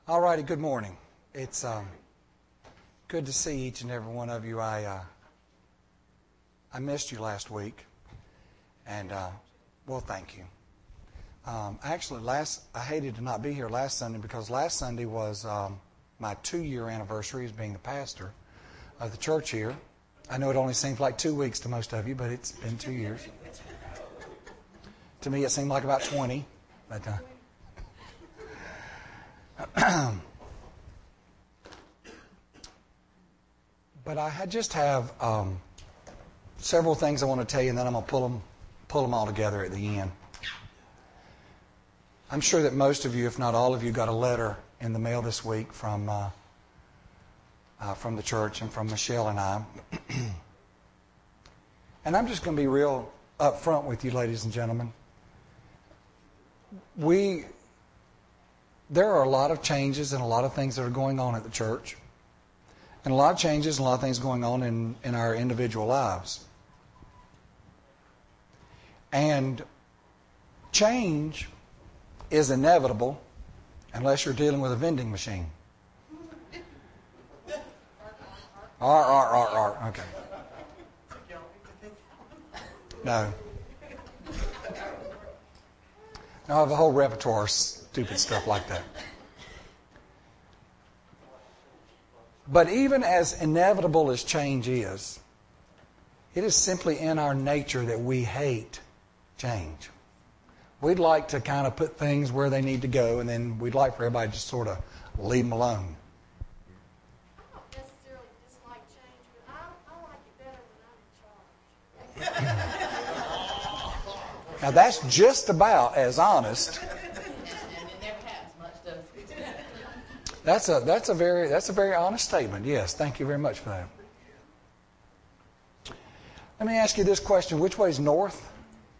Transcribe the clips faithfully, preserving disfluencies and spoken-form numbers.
All righty, good morning. It's um, good to see each and every one of you. I uh, I missed you last week, and uh, well, thank you. Um, actually, last I hated to not be here last Sunday because last Sunday was um, my two-year anniversary as being the pastor of the church here. I know it only seems like two weeks to most of you, but it's been two years. To me, it seemed like about twenty. But, uh, But I had just have um, several things I want to tell you, and then I'm going to pull them, pull them all together at the end. I'm sure that most of you, if not all of you, got a letter in the mail this week from uh, uh, from the church and from Michelle and I. And I'm just going to be real upfront with you, ladies and gentlemen. We there are a lot of changes and a lot of things that are going on at the church. And a lot of changes and a lot of things going on in, in our individual lives. And change is inevitable unless you're dealing with a vending machine. R, R, R, R. Okay. No. No, I have a whole repertoire of stupid stuff like that. But even as inevitable as change is, it is simply in our nature that we hate change. We'd like to kind of put things where they need to go, and then we'd like for everybody to just sort of leave them alone. I don't necessarily dislike change, but I, I like it better when I'm in charge. Now that's just about as honest. That's a that's a very that's a very honest statement. Yes, thank you very much for that. Let me ask you this question: which way is north?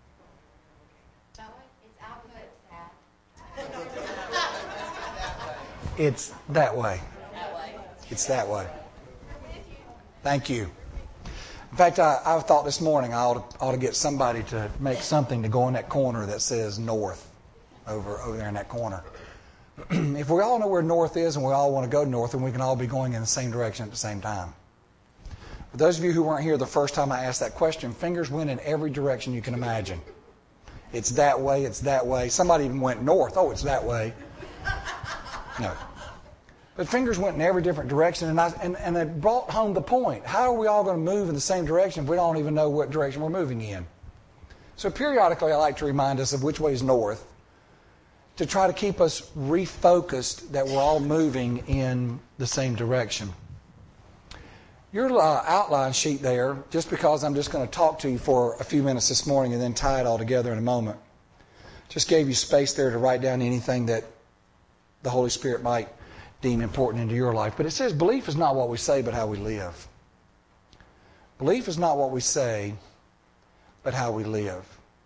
It's that way. It's that way. Thank you. In fact, I, I thought this morning I ought to, ought to get somebody to make something to go in that corner that says north over over there in that corner. If we all know where north is and we all want to go north, then we can all be going in the same direction at the same time. For those of you who weren't here the first time I asked that question, fingers went in every direction you can imagine. It's that way, it's that way. Somebody even went north. Oh, it's that way. No. But fingers went in every different direction, and, I, and, and it brought home the point. How are we all going to move in the same direction if we don't even know what direction we're moving in? So periodically I like to remind us of which way is north, to try to keep us refocused that we're all moving in the same direction. Your uh, outline sheet there, just because I'm just going to talk to you for a few minutes this morning and then tie it all together in a moment, just gave you space there to write down anything that the Holy Spirit might deem important into your life. But it says belief is not what we say, but how we live. Belief is not what we say, but how we live.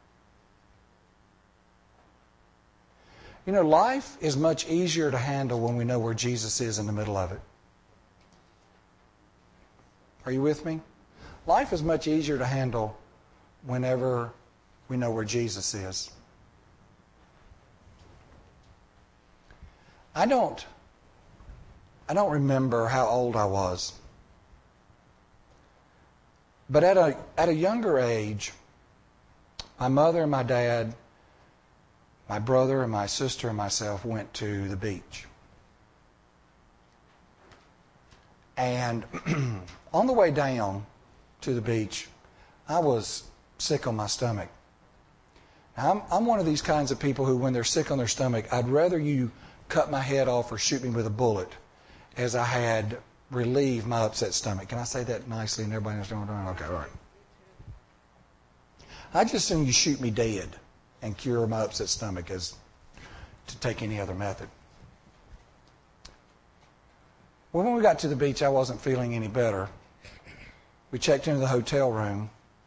You know, life is much easier to handle when we know where Jesus is in the middle of it. Are you with me? Life is much easier to handle whenever we know where Jesus is. I don't, I don't remember how old I was. But at a, at a younger age, my mother and my dad, my brother and my sister and myself went to the beach. And on the way down to the beach, I was sick on my stomach. Now, I'm, I'm one of these kinds of people who, when they're sick on their stomach, I'd rather you cut my head off or shoot me with a bullet as I had relieved my upset stomach. Can I say that nicely and everybody understand what I'm doing? Okay, all right. I'd just assume you shoot me dead and cure my upset stomach as to take any other method. Well, when we got to the beach, I wasn't feeling any better. We checked into the hotel room,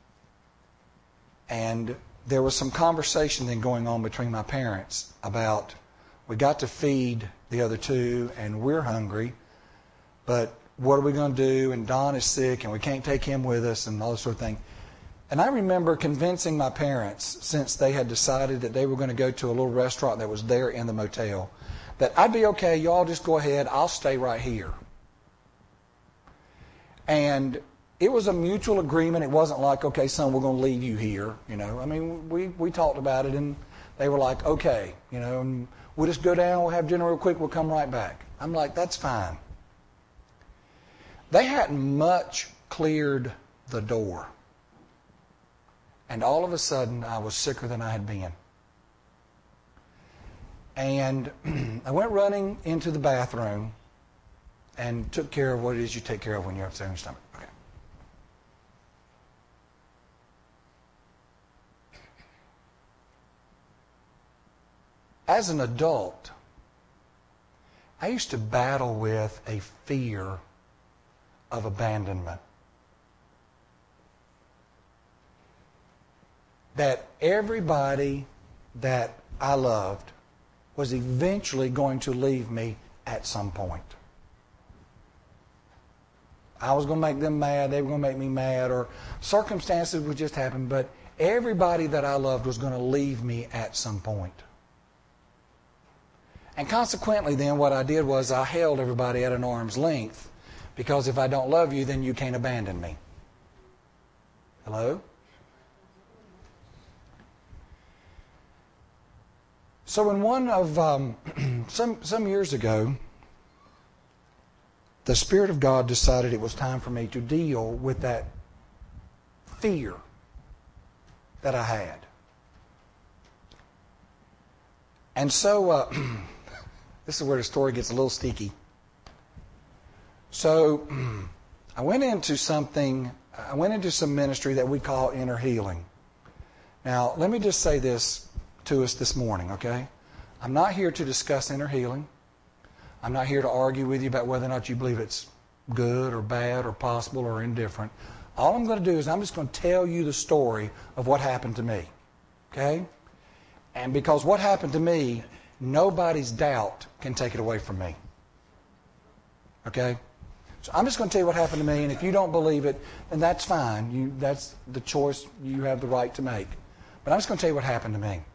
and there was some conversation then going on between my parents about, we got to feed the other two, and we're hungry, but what are we going to do? And Don is sick, and we can't take him with us, and all this sort of thing. And I remember convincing my parents, since they had decided that they were going to go to a little restaurant that was there in the motel, that I'd be okay, you all just go ahead, I'll stay right here. And it was a mutual agreement. It wasn't like, okay, son, we're going to leave you here. You know, I mean, we, we talked about it, and they were like, okay, you know, and we'll just go down, we'll have dinner real quick, we'll come right back. I'm like, that's fine. They hadn't much cleared the door. And all of a sudden, I was sicker than I had been. And I went running into the bathroom and took care of what it is you take care of when you're upset in your stomach. Okay. As an adult, I used to battle with a fear of abandonment. That everybody that I loved was eventually going to leave me at some point. I was going to make them mad, they were going to make me mad, or circumstances would just happen, but everybody that I loved was going to leave me at some point. And consequently then what I did was I held everybody at an arm's length, because if I don't love you, then you can't abandon me. Hello? So in one of, um, some, some years ago, the Spirit of God decided it was time for me to deal with that fear that I had. And so, uh, this is where the story gets a little sticky. So, I went into something, I went into some ministry that we call inner healing. Now, let me just say this to us this morning, okay? I'm not here to discuss inner healing. I'm not here to argue with you about whether or not you believe it's good or bad or possible or indifferent. All I'm going to do is I'm just going to tell you the story of what happened to me. Okay? And because what happened to me, nobody's doubt can take it away from me. Okay? So I'm just going to tell you what happened to me, and if you don't believe it, then that's fine. You, that's the choice you have the right to make. But I'm just going to tell you what happened to me.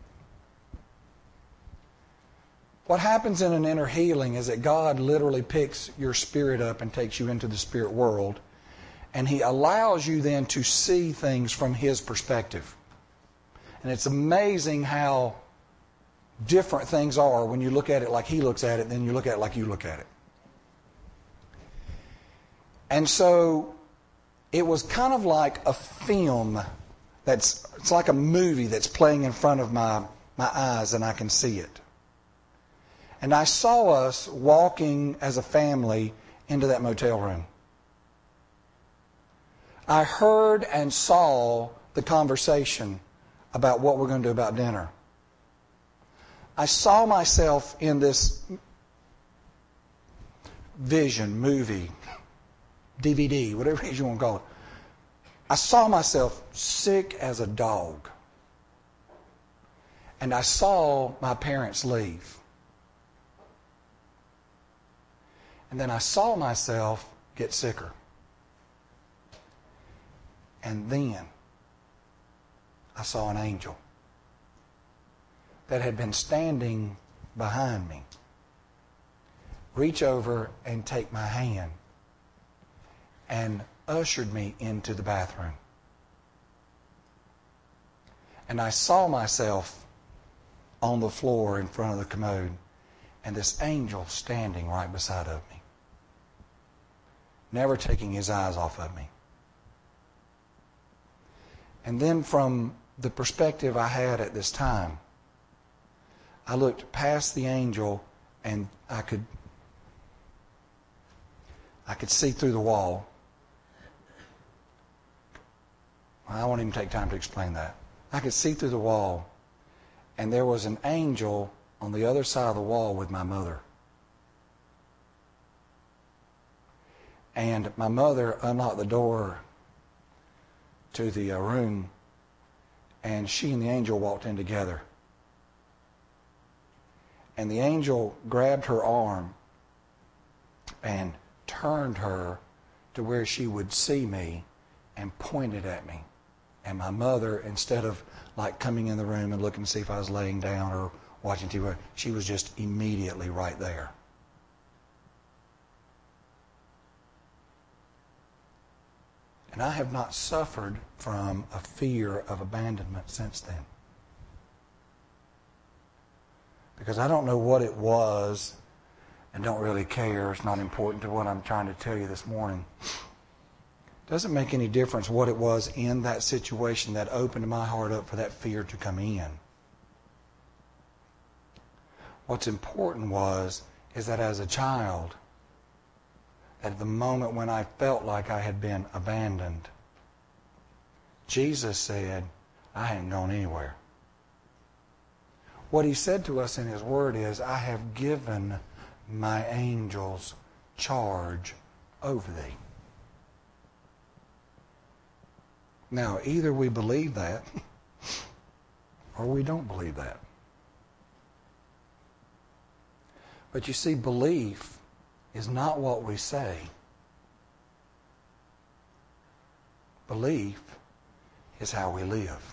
What happens in an inner healing is that God literally picks your spirit up and takes you into the spirit world, and He allows you then to see things from His perspective. And it's amazing how different things are when you look at it like He looks at it than you look at it like you look at it. And so it was kind of like a film that's, it's like a movie that's playing in front of my, my eyes, and I can see it. And I saw us walking as a family into that motel room. I heard and saw the conversation about what we're going to do about dinner. I saw myself in this vision, movie, D V D, whatever it is you want to call it. I saw myself sick as a dog. And I saw my parents leave. And then I saw myself get sicker. And then I saw an angel that had been standing behind me reach over and take my hand and ushered me into the bathroom. And I saw myself on the floor in front of the commode, and this angel standing right beside of me, never taking his eyes off of me. And then from the perspective I had at this time, I looked past the angel, and I could I could see through the wall. I won't even take time to explain that. I could see through the wall, and there was an angel on the other side of the wall with my mother. And my mother unlocked the door to the uh, room, and she and the angel walked in together. And the angel grabbed her arm and turned her to where she would see me and pointed at me. And my mother, instead of like coming in the room and looking to see if I was laying down or watching T V. She was just immediately right there. And I have not suffered from a fear of abandonment since then. Because I don't know what it was and don't really care. It's not important to what I'm trying to tell you this morning. It doesn't make any difference what it was in that situation that opened my heart up for that fear to come in. What's important was, is that as a child, at the moment when I felt like I had been abandoned, Jesus said, I hadn't gone anywhere. What he said to us in his word is, I have given my angels charge over thee. Now, either we believe that or we don't believe that. But you see, belief is not what we say. Belief is how we live.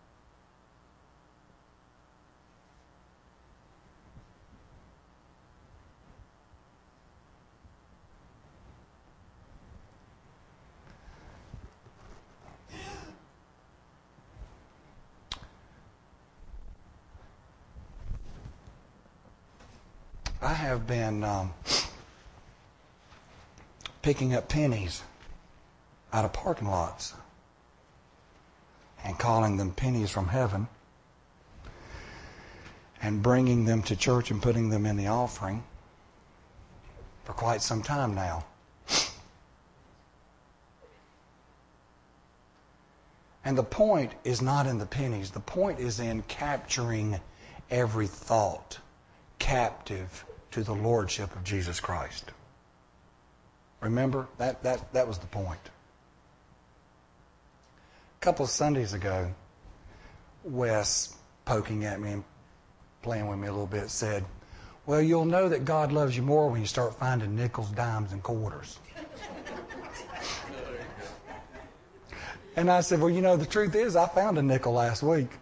I have been um, picking up pennies out of parking lots and calling them pennies from heaven and bringing them to church and putting them in the offering for quite some time now. And the point is not in the pennies. The point is in capturing every thought captive to the lordship of Jesus Christ. Remember? That, that, that was the point. A couple of Sundays ago, Wes, poking at me and playing with me a little bit, said, well, you'll know that God loves you more when you start finding nickels, dimes, and quarters. And I said, well, you know, the truth is I found a nickel last week.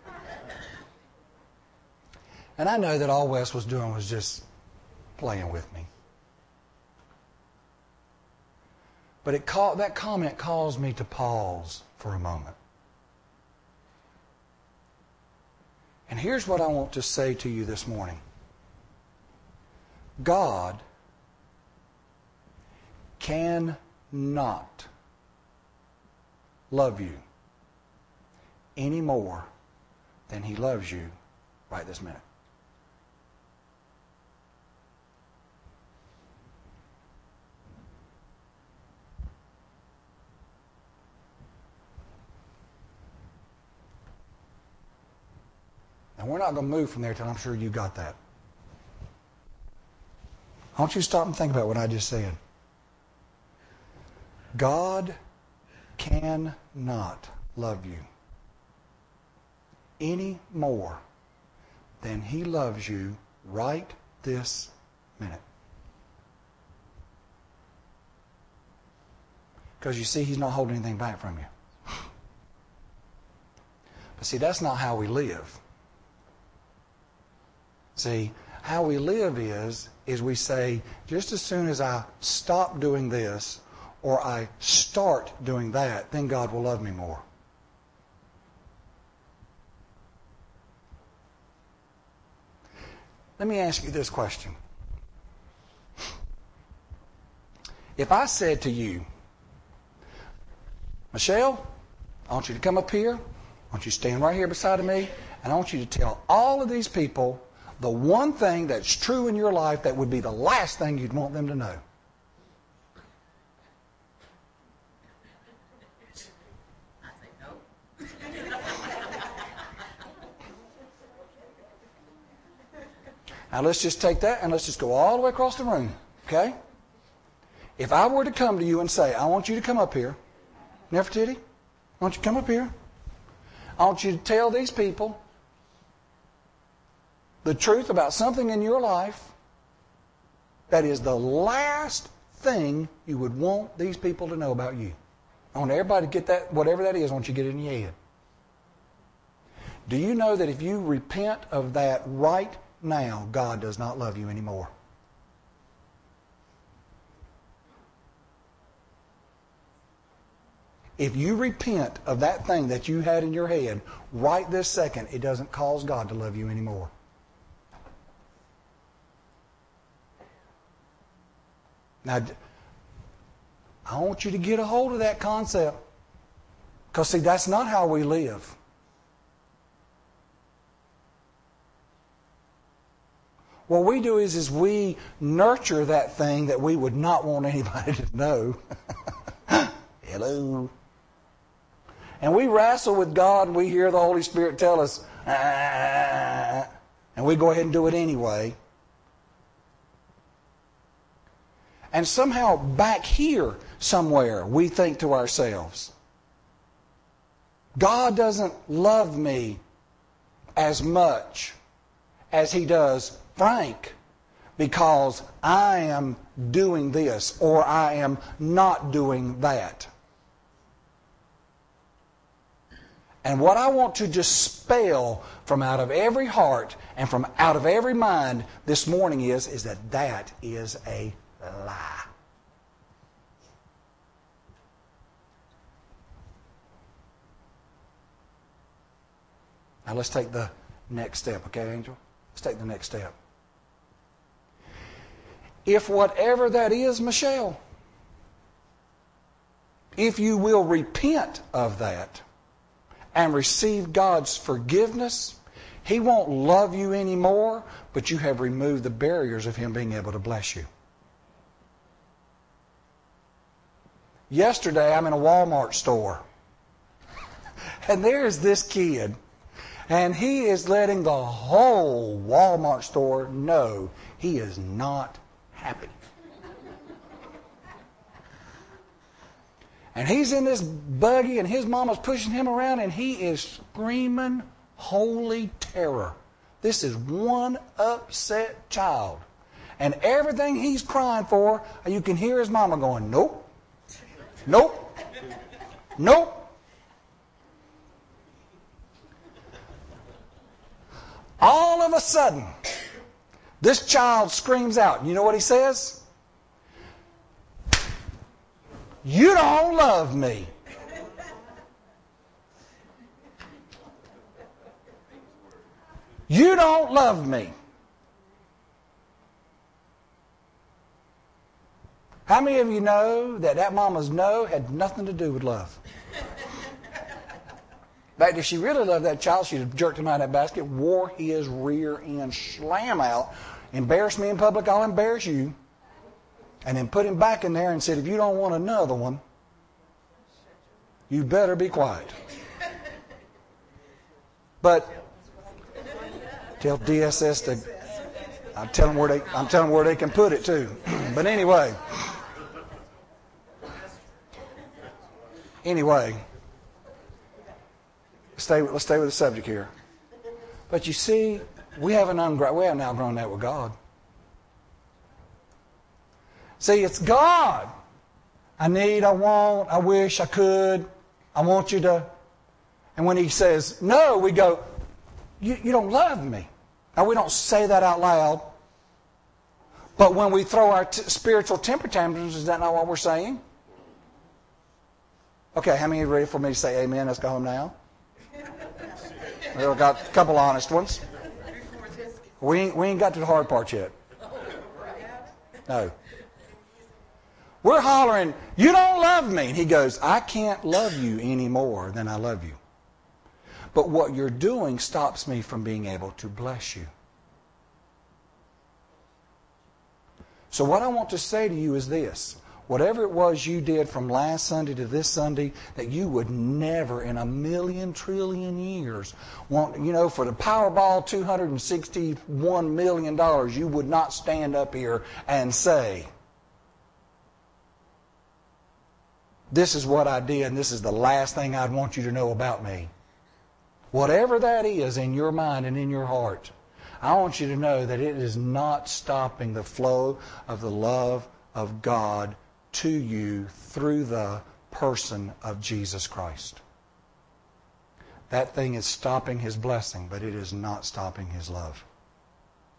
And I know that all Wes was doing was just playing with me. But it call, that comment caused me to pause for a moment. And here's what I want to say to you this morning. God cannot love you any more than He loves you right this minute. And we're not going to move from there till I'm sure you got that. I want you to stop and think about what I just said. God cannot love you any more than He loves you right this minute. Because you see, He's not holding anything back from you. But see, that's not how we live. See, how we live is, is we say, just as soon as I stop doing this or I start doing that, then God will love me more. Let me ask you this question. If I said to you, Michelle, I want you to come up here, I want you to stand right here beside of me, and I want you to tell all of these people the one thing that's true in your life that would be the last thing you'd want them to know. I say no. Now let's just take that and let's just go all the way across the room, okay? If I were to come to you and say, I want you to come up here, Nefertiti, I want you to come up here. I want you to tell these people the truth about something in your life that is the last thing you would want these people to know about you. I want everybody to get that, whatever that is, I want you to get it in your head. Do you know that if you repent of that right now, God does not love you anymore. If you repent of that thing that you had in your head right this second, it doesn't cause God to love you anymore. Now, I want you to get a hold of that concept. Because, see, that's not how we live. What we do is, is we nurture that thing that we would not want anybody to know. Hello. And we wrestle with God and we hear the Holy Spirit tell us, ah, and we go ahead and do it anyway. And somehow back here somewhere we think to ourselves, God doesn't love me as much as He does Frank because I am doing this or I am not doing that. And what I want to dispel from out of every heart and from out of every mind this morning is, is that that is a lie. Now let's take the next step, okay, Angel? Let's take the next step. If whatever that is, Michelle, if you will repent of that and receive God's forgiveness, He won't love you anymore, but you have removed the barriers of Him being able to bless you. Yesterday, I'm in a Walmart store, and there's this kid, and he is letting the whole Walmart store know he is not happy. And he's in this buggy, and his mama's pushing him around, and he is screaming holy terror. This is one upset child. And everything he's crying for, you can hear his mama going, nope. Nope. Nope. All of a sudden, this child screams out. You know what he says? You don't love me. You don't love me. How many of you know that that mama's no had nothing to do with love? In fact, if she really loved that child, she'd have jerked him out of that basket, wore his rear end slam out, embarrassed me in public, I'll embarrass you, and then put him back in there and said, if you don't want another one, you better be quiet. But tell D S S to, I'm telling where they, I'm telling where they can put it too. But anyway. Anyway, stay, let's stay with the subject here. But you see, we haven't ungrown, we haven't outgrown that with God. See, it's God. I need, I want, I wish, I could, I want you to. And when He says no, we go, you, you don't love me. Now, we don't say that out loud. But when we throw our t- spiritual temper tantrums, is that not what we're saying? Okay, how many are ready for me to say amen? Let's go home now. We've got a couple honest ones. We ain't, we ain't got to the hard part yet. No. We're hollering, you don't love me. And He goes, I can't love you any more than I love you. But what you're doing stops me from being able to bless you. So what I want to say to you is this. Whatever it was you did from last Sunday to this Sunday that you would never in a million trillion years want, you know, for the Powerball two hundred sixty-one million dollars, you would not stand up here and say, this is what I did and this is the last thing I'd want you to know about me. Whatever that is in your mind and in your heart, I want you to know that it is not stopping the flow of the love of God to you through the person of Jesus Christ. That thing is stopping His blessing, but it is not stopping His love.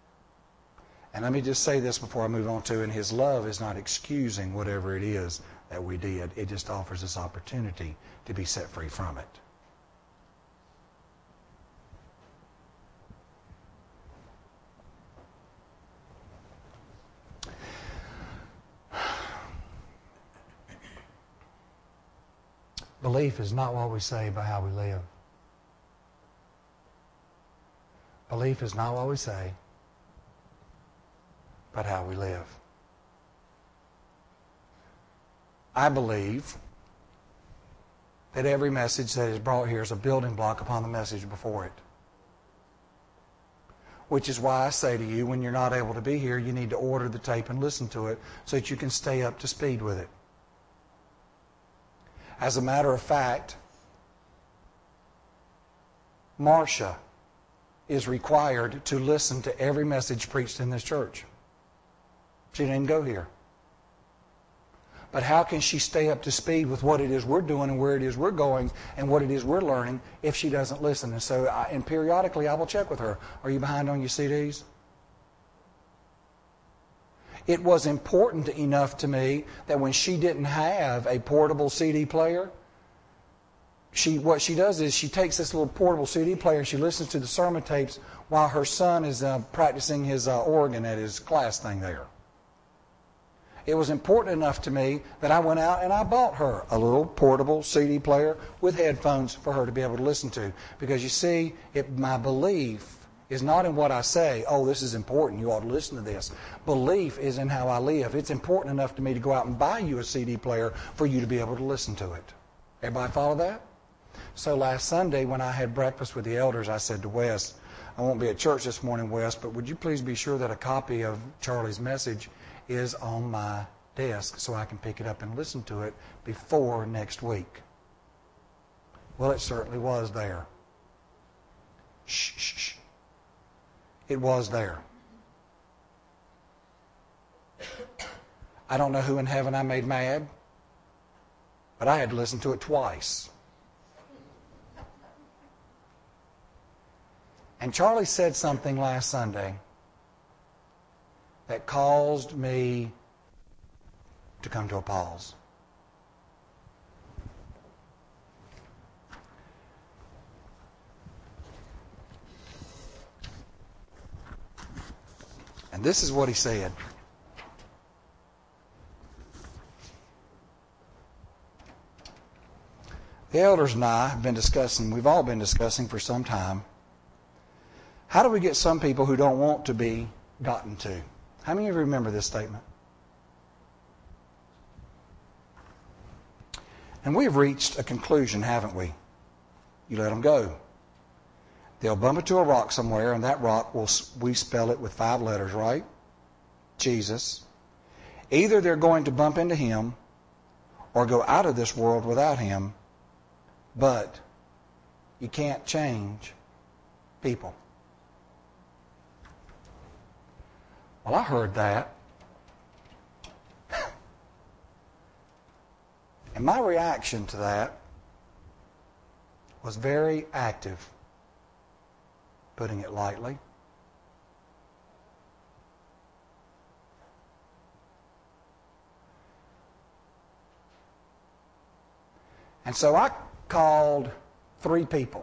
And let me just say this before I move on to, and His love is not excusing whatever it is that we did. It just offers us opportunity to be set free from it. Belief is not what we say, but how we live. Belief is not what we say, but how we live. I believe that every message that is brought here is a building block upon the message before it. Which is why I say to you, when you're not able to be here, you need to order the tape and listen to it so that you can stay up to speed with it. As a matter of fact, Marcia is required to listen to every message preached in this church. She didn't go here. But how can she stay up to speed with what it is we're doing and where it is we're going and what it is we're learning if she doesn't listen? And so, I, and periodically I will check with her. Are you behind on your C Ds? It was important enough to me that when she didn't have a portable C D player, she what she does is she takes this little portable C D player and she listens to the sermon tapes while her son is uh, practicing his uh, organ at his class thing there. It was important enough to me that I went out and I bought her a little portable C D player with headphones for her to be able to listen to. Because you see, it, my belief is not in what I say, oh, this is important, you ought to listen to this. Belief is in how I live. It's important enough to me to go out and buy you a C D player for you to be able to listen to it. Everybody follow that? So last Sunday when I had breakfast with the elders, I said to Wes, I won't be at church this morning, Wes, but would you please be sure that a copy of Charlie's message is on my desk so I can pick it up and listen to it before next week? Well, it certainly was there. Shh, shh, shh. It was there. I don't know who in heaven I made mad, but I had to listen to it twice. And Charlie said something last Sunday that caused me to come to a pause. And this is what he said. The elders and I have been discussing, we've all been discussing for some time, how do we get some people who don't want to be gotten to? How many of you remember this statement? And we've reached a conclusion, haven't we? You let them go. They'll bump into a rock somewhere, and that rock, will we spell it with five letters, right? Jesus. Either they're going to bump into Him or go out of this world without Him, but you can't change people. Well, I heard that. And my reaction to that was very active, putting it lightly. And so I called three people.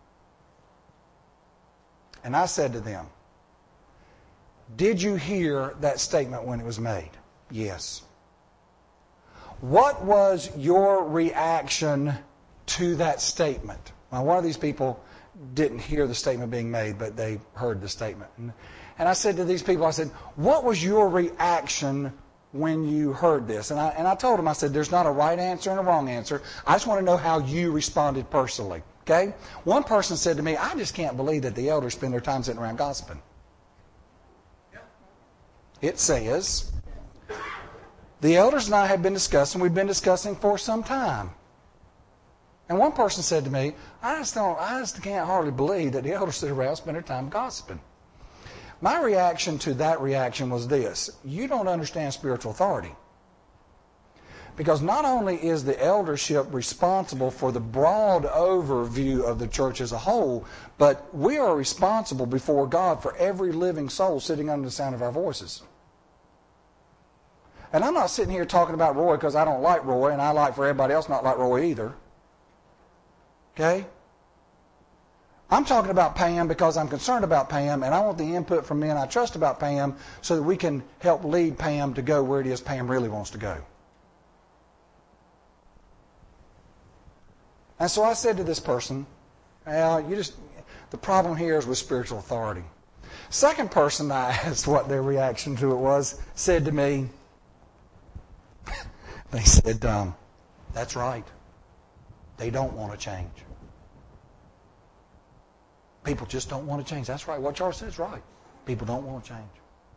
And I said to them, did you hear that statement when it was made? Yes. What was your reaction to that statement? Now, one of these people didn't hear the statement being made, but they heard the statement. And, and I said to these people, I said, what was your reaction when you heard this? And I, and I told them, I said, there's not a right answer and a wrong answer. I just want to know how you responded personally. Okay? One person said to me, I just can't believe that the elders spend their time sitting around gossiping. It says, the elders and I have been discussing, we've been discussing for some time. And one person said to me, I just don't, I just can't hardly believe that the elders sit around spend their time gossiping. My reaction to that reaction was this: you don't understand spiritual authority. Because not only is the eldership responsible for the broad overview of the church as a whole, but we are responsible before God for every living soul sitting under the sound of our voices. And I'm not sitting here talking about Roy because I don't like Roy, and I like for everybody else not like Roy either. Okay? I'm talking about Pam because I'm concerned about Pam, and I want the input from men I trust about Pam so that we can help lead Pam to go where it is Pam really wants to go. And so I said to this person, well, you just, the problem here is with spiritual authority. Second person I asked what their reaction to it was, said to me, they said, um, that's right. They don't want to change. People just don't want to change. That's right. What Charles says is right. People don't want to change.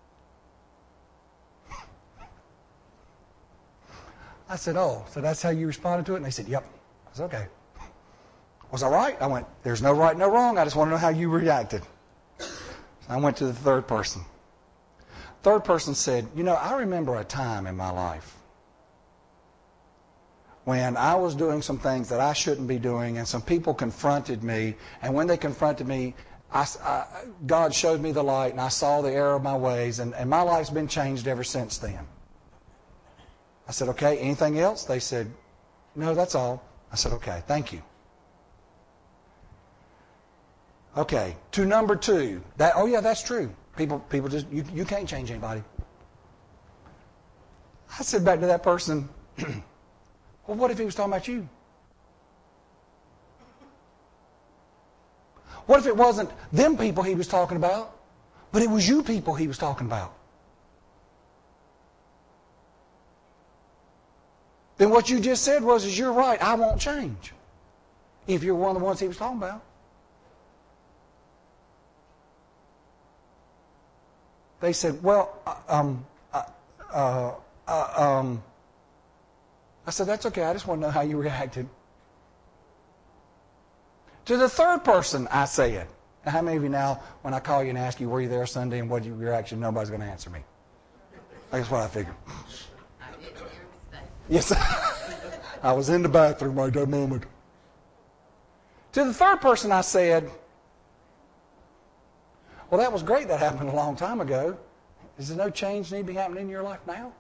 I said, oh, so that's how you responded to it? And they said, yep. I said, okay. Was I right? I went, there's no right, no wrong. I just want to know how you reacted. So I went to the third person. Third person said, you know, I remember a time in my life when I was doing some things that I shouldn't be doing, and some people confronted me, and when they confronted me, I, I, God showed me the light, and I saw the error of my ways, and, and my life's been changed ever since then. I said, okay, anything else? They said, no, that's all. I said, okay, thank you. Okay, to number two. That, oh, yeah, that's true. People people just, you, you can't change anybody. I said back to that person, well, what if he was talking about you? What if it wasn't them people he was talking about, but it was you people he was talking about? Then what you just said was, is you're right, I won't change. If you're one of the ones he was talking about. They said, well, uh, um, uh, uh, uh, um, I said, that's okay. I just want to know how you reacted. To the third person, I said, now, how many of you now, when I call you and ask you, were you there Sunday and what was your reaction, nobody's going to answer me? That's what I figured. I didn't hear a mistake. Yes, I was in the bathroom at that moment. To the third person, I said, well, that was great. That happened a long time ago. Is there no change need to be happening in your life now?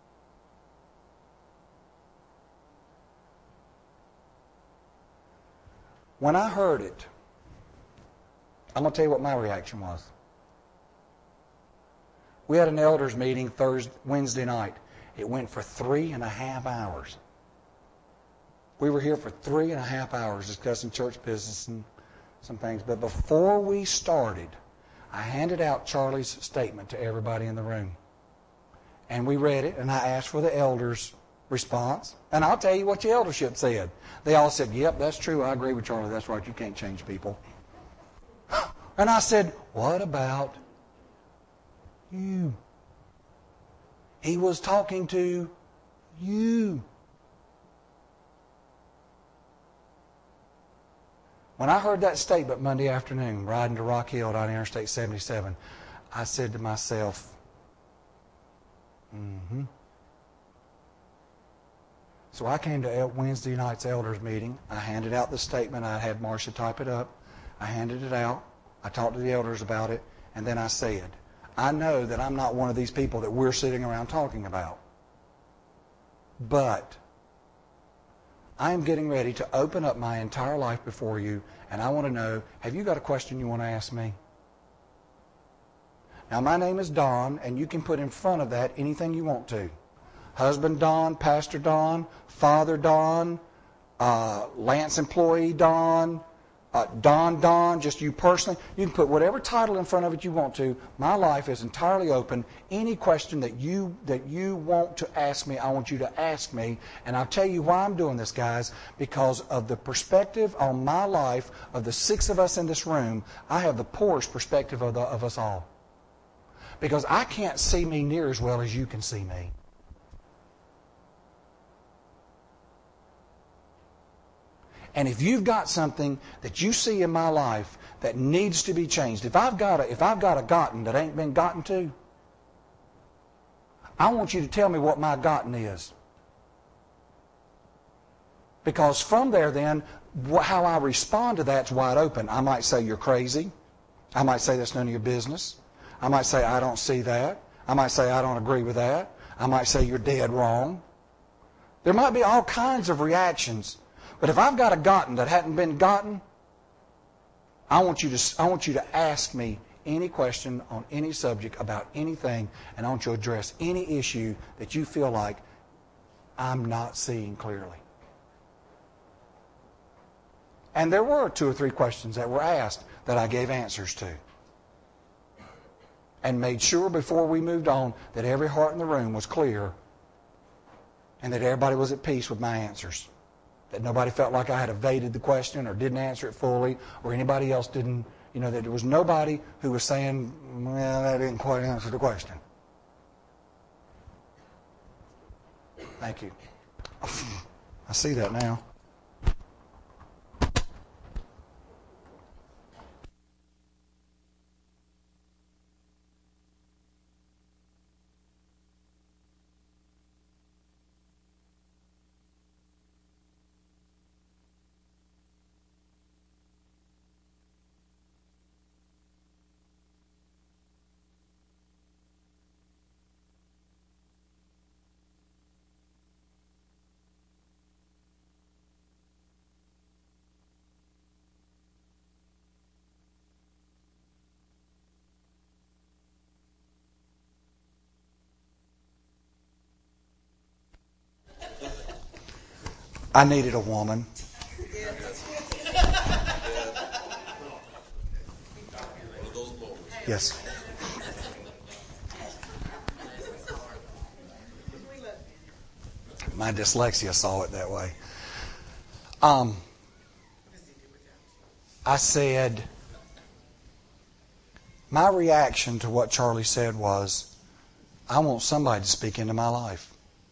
When I heard it, I'm going to tell you what my reaction was. We had an elders meeting Thursday, Wednesday night. It went for three and a half hours. We were here for three and a half hours discussing church business and some things. But before we started, I handed out Charlie's statement to everybody in the room. And we read it, and I asked for the elders' response. And I'll tell you what the eldership said. They all said, yep, that's true. I agree with Charlie. That's right. You can't change people. And I said, what about you? He was talking to you. When I heard that statement Monday afternoon, riding to Rock Hill down Interstate seventy-seven, I said to myself, mm-hmm. So I came to Wednesday night's elders meeting. I handed out the statement. I had Marcia type it up. I handed it out. I talked to the elders about it. And then I said, I know that I'm not one of these people that we're sitting around talking about. But I am getting ready to open up my entire life before you, and I want to know, have you got a question you want to ask me? Now, my name is Don, and you can put in front of that anything you want to. Husband Don, Pastor Don, Father Don, uh, Lance employee Don, uh, Don Don, just you personally. You can put whatever title in front of it you want to. My life is entirely open. Any question that you that you want to ask me, I want you to ask me. And I'll tell you why I'm doing this, guys, because of the perspective on my life of the six of us in this room. I have the poorest perspective of, the, of us all. Because I can't see me near as well as you can see me. And if you've got something that you see in my life that needs to be changed, if I've got a, if I've got a gotten that ain't been gotten to, I want you to tell me what my gotten is. Because from there then, how I respond to that's wide open. I might say you're crazy. I might say that's none of your business. I might say I don't see that. I might say I don't agree with that. I might say you're dead wrong. There might be all kinds of reactions. But if I've got a gotten that hadn't been gotten, I want you to I want you to ask me any question on any subject about anything, and I want you to address any issue that you feel like I'm not seeing clearly. And there were two or three questions that were asked that I gave answers to. And made sure before we moved on that every heart in the room was clear and that everybody was at peace with my answers. That nobody felt like I had evaded the question or didn't answer it fully, or anybody else didn't, you know, that there was nobody who was saying, well, that didn't quite answer the question. Thank you. I see that now. I needed a woman. Yes. My dyslexia saw it that way. Um, I said, my reaction to what Charlie said was, I want somebody to speak into my life.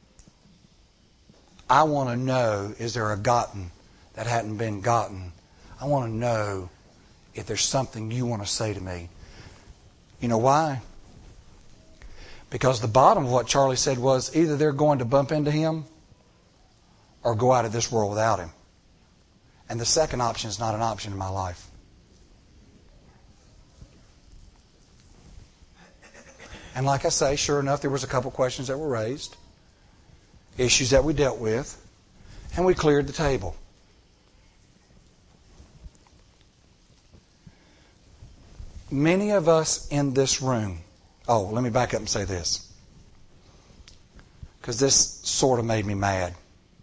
I want to know, is there a gotten that hadn't been gotten? I want to know if there's something you want to say to me. You know why? Because the bottom of what Charlie said was either they're going to bump into him or go out of this world without him. And the second option is not an option in my life. And like I say, sure enough, there was a couple questions that were raised. Issues that we dealt with, and we cleared the table. Many of us in this room, oh, let me back up and say this, because this sort of made me mad.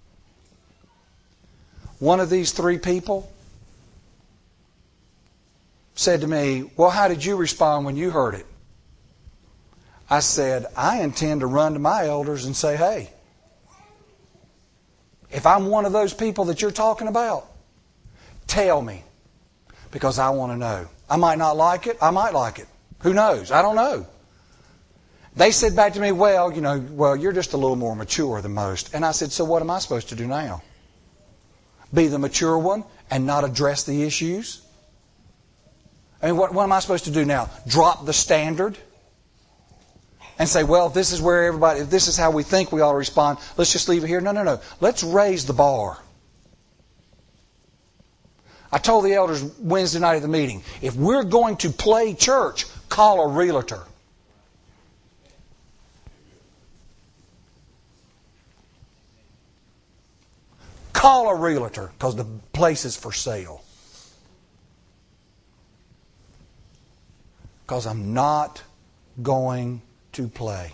One of these three people said to me, well, how did you respond when you heard it? I said, I intend to run to my elders and say, hey, if I'm one of those people that you're talking about, tell me, because I want to know. I might not like it. I might like it. Who knows? I don't know. They said back to me, well, you know, well, you're just a little more mature than most. And I said, so what am I supposed to do now? Be the mature one and not address the issues? I mean, what, what am I supposed to do now? Drop the standard? And say, well, if this is where everybody, if this is how we think we ought to respond, let's just leave it here. No, no, no. Let's raise the bar. I told the elders Wednesday night at the meeting, if we're going to play church, call a realtor. Call a realtor, because the place is for sale. Because I'm not going to play.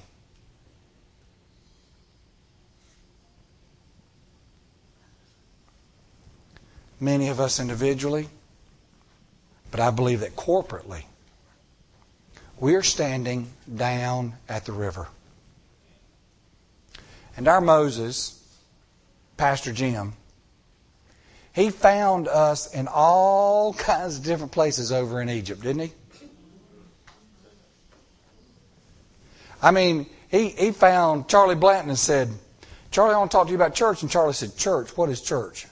Many of us individually, but I believe that corporately, we're standing down at the river. And our Moses, Pastor Jim, he found us in all kinds of different places over in Egypt, didn't he? I mean, he, he found Charlie Blanton and said, Charlie, I want to talk to you about church. And Charlie said, church? What is church?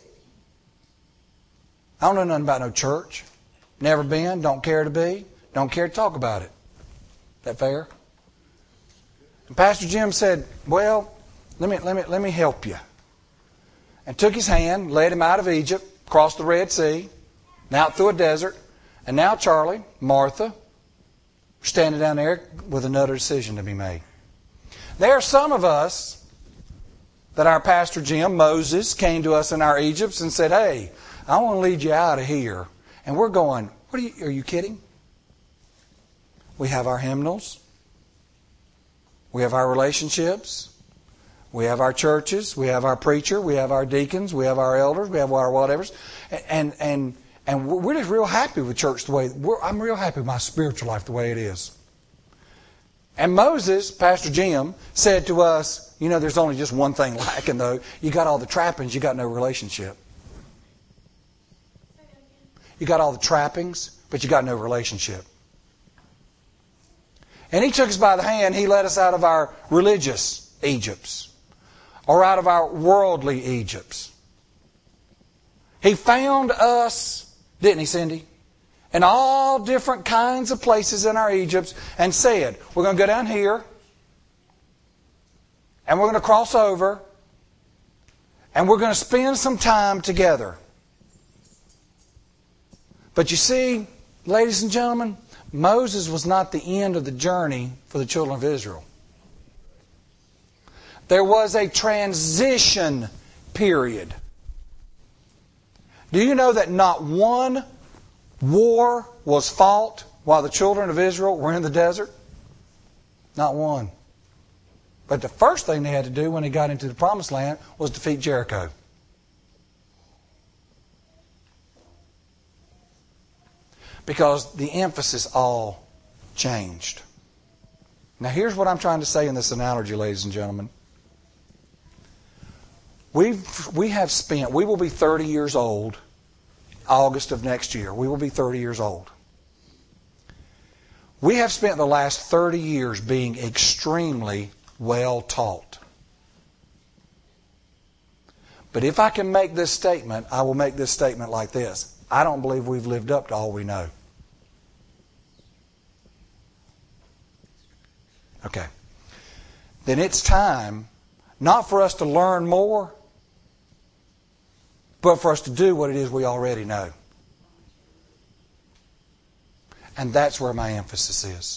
I don't know nothing about no church. Never been, don't care to be, don't care to talk about it. That fair? And Pastor Jim said, well, let me, let me, let me help you. and took his hand, led him out of Egypt, crossed the Red Sea, and out through a desert. And now Charlie, Martha, standing down there with another decision to be made. There are some of us that our Pastor Jim, Moses, came to us in our Egypts and said, hey, I want to lead you out of here. And we're going, what are you, are you kidding? We have our hymnals. We have our relationships. We have our churches. We have our preacher. We have our deacons. We have our elders. We have our whatevers. And, and, and we're just real happy with church the way, we're, I'm real happy with my spiritual life the way it is. And Moses, Pastor Jim, said to us, you know, there's only just one thing lacking though. You got all the trappings, you got no relationship. You got all the trappings, but you got no relationship. And he took us by the hand. He led us out of our religious Egypts, or out of our worldly Egypts. He found us, didn't he, Cindy? In all different kinds of places in our Egypts, and said, we're going to go down here, and we're going to cross over, and we're going to spend some time together. But you see, ladies and gentlemen, Moses was not the end of the journey for the children of Israel. There was a transition period. Do you know that not one war was fought while the children of Israel were in the desert? Not one. But the first thing they had to do when they got into the Promised Land was defeat Jericho. Because the emphasis all changed. Now here's what I'm trying to say in this analogy, ladies and gentlemen. We've, we have spent, we will be thirty years old August of next year. We will be thirty years old. We have spent the last thirty years being extremely well taught. But if I can make this statement, I will make this statement like this. I don't believe we've lived up to all we know. Okay. Then it's time not for us to learn more, but for us to do what it is we already know. And that's where my emphasis is.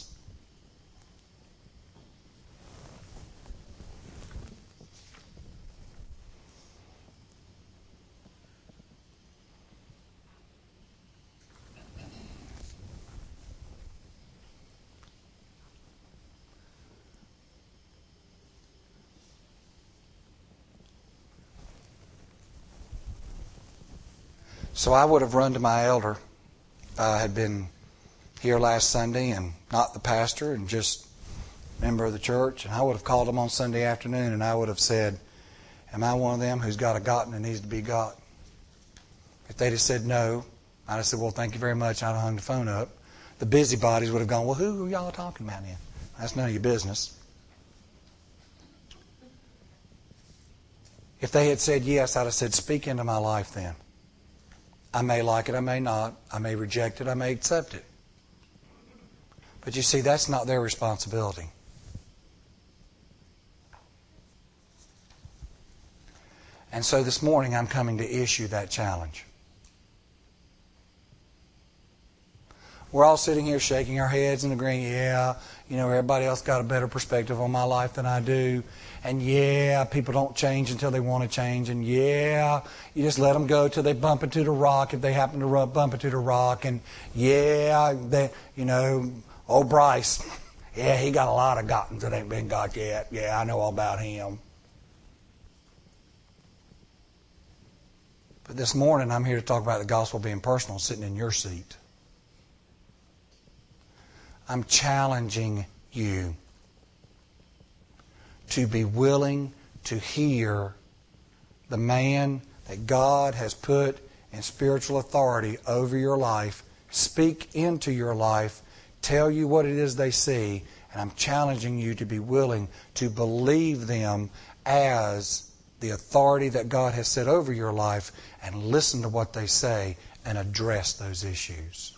So I would have run to my elder. I had been here last Sunday and not the pastor and just a member of the church. And I would have called him on Sunday afternoon and I would have said, am I one of them who's got a gotten and needs to be got? If they'd have said no, I'd have said, well, thank you very much. I'd have hung the phone up. The busybodies would have gone, well, who are y'all talking about then? That's none of your business. If they had said yes, I'd have said, speak into my life then. I may like it, I may not. I may reject it, I may accept it. But you see, that's not their responsibility. And so this morning I'm coming to issue that challenge. We're all sitting here shaking our heads and agreeing, yeah, you know, everybody else got a better perspective on my life than I do. And yeah, people don't change until they want to change. And yeah, you just let them go till they bump into the rock if they happen to rub, bump into the rock. And yeah, they, you know, old Bryce, yeah, he got a lot of gottens that ain't been got yet. Yeah, I know all about him. But this morning I'm here to talk about the gospel being personal, sitting in your seat. I'm challenging you to be willing to hear the man that God has put in spiritual authority over your life, speak into your life, tell you what it is they see, and I'm challenging you to be willing to believe them as the authority that God has set over your life and listen to what they say and address those issues.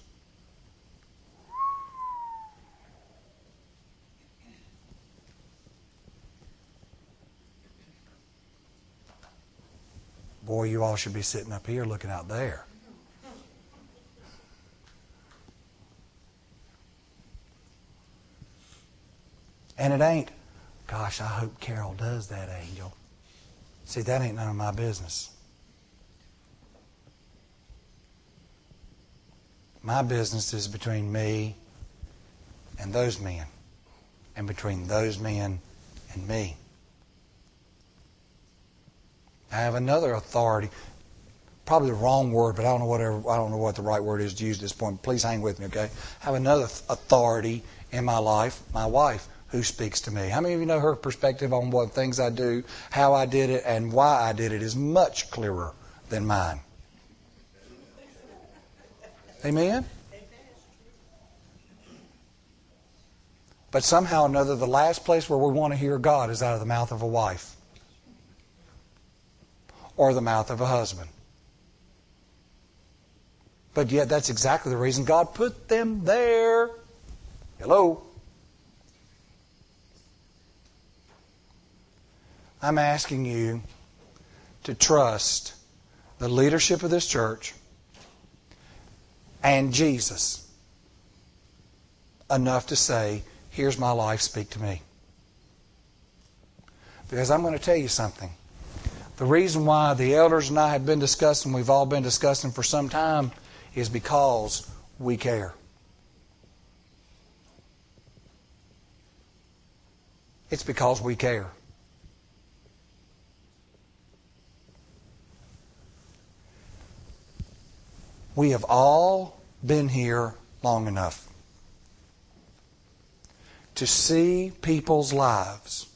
Boy, you all should be sitting up here looking out there. And it ain't, gosh, I hope Carol does that, Angel. See, that ain't none of my business. My business is between me and those men, and between those men and me. I have another authority, probably the wrong word, but I don't know whatever. I don't know what the right word is to use at this point. Please hang with me, okay? I have another authority in my life, my wife, who speaks to me. How many of you know her perspective on what things I do, how I did it, and why I did it is much clearer than mine? Amen? But somehow or another, the last place where we want to hear God is out of the mouth of a wife or the mouth of a husband. But yet that's exactly the reason God put them there. Hello? I'm asking you to trust the leadership of this church and Jesus enough to say, here's my life, speak to me. Because I'm going to tell you something. The reason why the elders and I have been discussing, we've all been discussing for some time, is because we care. It's because we care. We have all been here long enough to see people's lives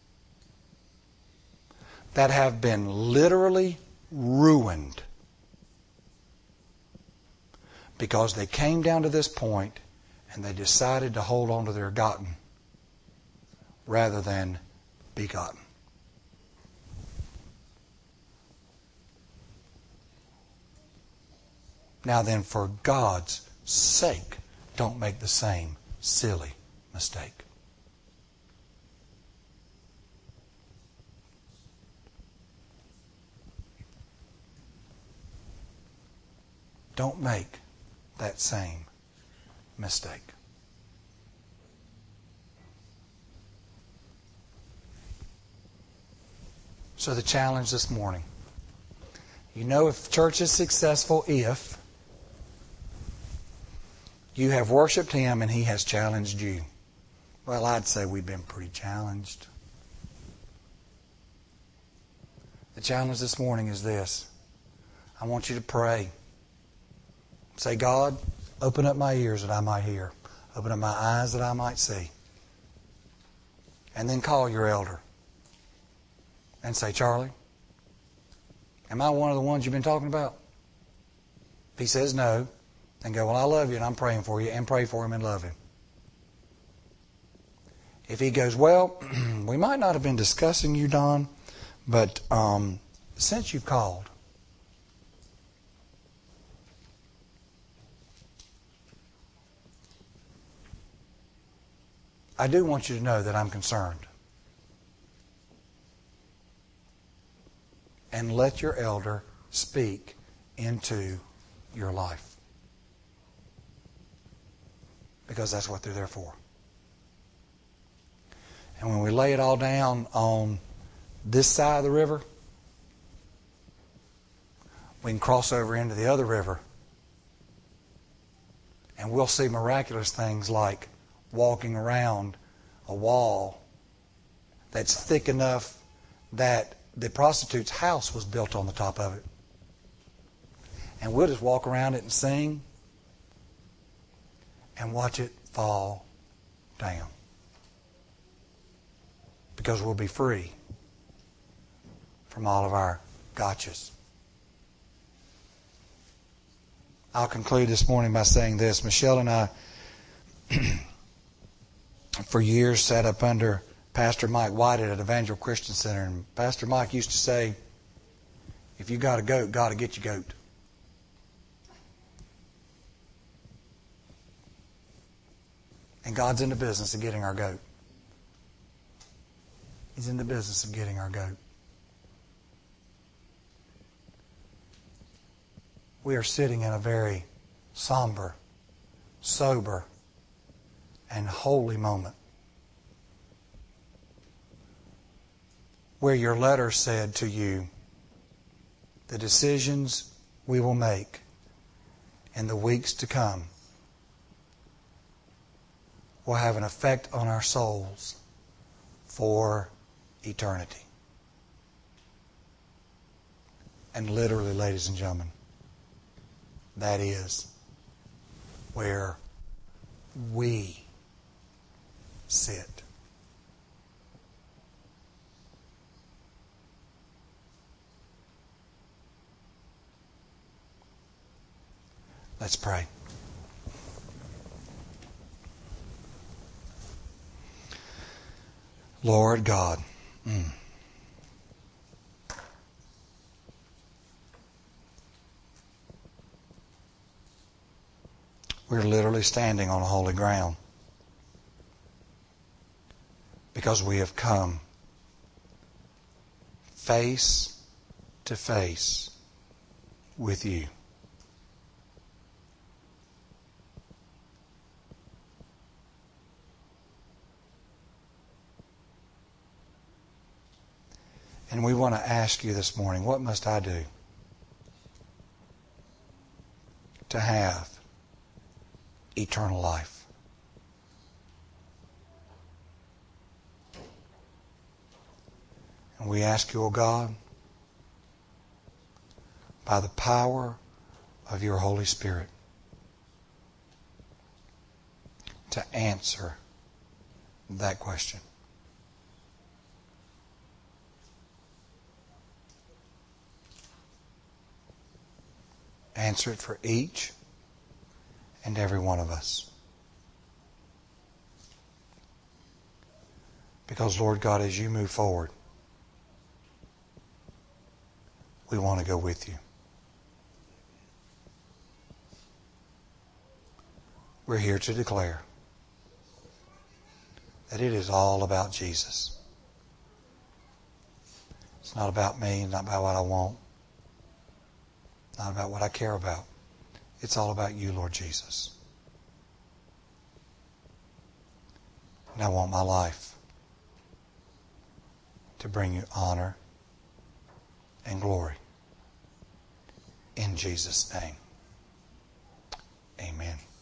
that have been literally ruined because they came down to this point and they decided to hold on to their gotten rather than be gotten. Now then, for God's sake, don't make the same silly mistake. Don't make that same mistake. So the challenge this morning. You know if church is successful if you have worshiped Him and He has challenged you. Well, I'd say we've been pretty challenged. The challenge this morning is this. I want you to pray. Say, God, open up my ears that I might hear. Open up my eyes that I might see. And then call your elder. And say, Charlie, am I one of the ones you've been talking about? If he says no, then go, well, I love you and I'm praying for you, and pray for him and love him. If he goes, well, we might not have been discussing you, Don, but um, since you've called, I do want you to know that I'm concerned. And let your elder speak into your life. Because that's what they're there for. And when we lay it all down on this side of the river, we can cross over into the other river. And we'll see miraculous things like walking around a wall that's thick enough that the prostitute's house was built on the top of it. And we'll just walk around it and sing and watch it fall down. Because we'll be free from all of our gotchas. I'll conclude this morning by saying this. Michelle and I, for years, sat up under Pastor Mike White at Evangel Christian Center. And Pastor Mike used to say, if you got a goat, God will get you goat. And God's in the business of getting our goat. He's in the business of getting our goat. we are sitting in a very somber, sober, and holy moment where your letter said to you, the decisions we will make in the weeks to come will have an effect on our souls for eternity. And literally, ladies and gentlemen, that is where we sit. Let's pray. Lord God, mm, we're literally standing on holy ground because we have come face to face with you. And we want to ask you this morning, what must I do to have eternal life? And we ask you, O God, by the power of your Holy Spirit, to answer that question. Answer it for each and every one of us. Because, Lord God, as you move forward, we want to go with you. We're here to declare that it is all about Jesus. It's not about me, not about what I want, not about what I care about. It's all about you, Lord Jesus. And I want my life to bring you honor and glory. In Jesus' name, amen.